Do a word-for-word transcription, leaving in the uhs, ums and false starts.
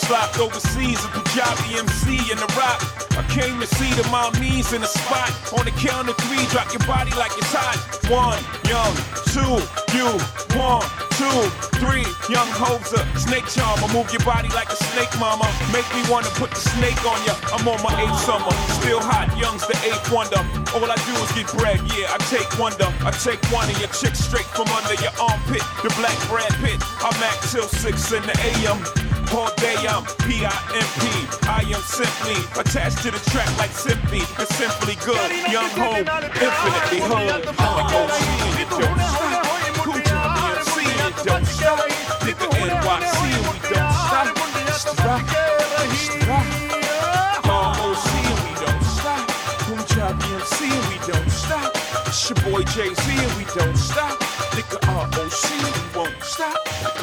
Slopped overseas with Punjabi M C in the rock. I came to see the mommies in the spot. On the count of three, drop your body like it's hot. One, young, two, you, one, two, three, young hoser, snake charmer. Move your body like a snake, mama. Make me wanna put the snake on ya. I'm on my eighth summer, still hot, young's the eighth wonder. All I do is get bread, yeah, I take wonder. I take one of your chicks straight from under your armpit. The black Brad Pitt, I'm at till six in the A M. All day I'm P I M P. I am simply attached to the track like Simply. It's simply good. Young Ho, infinitely hood. Like O C and it don't stop. Coochie B M C and it don't stop. Nigga N Y C and we don't stop. It's the rock. It's the rock. Young O C and we don't stop. Coochie B M C and we don't stop. It's your boy Jay-Z and we don't stop. Nigga R O C, we won't stop.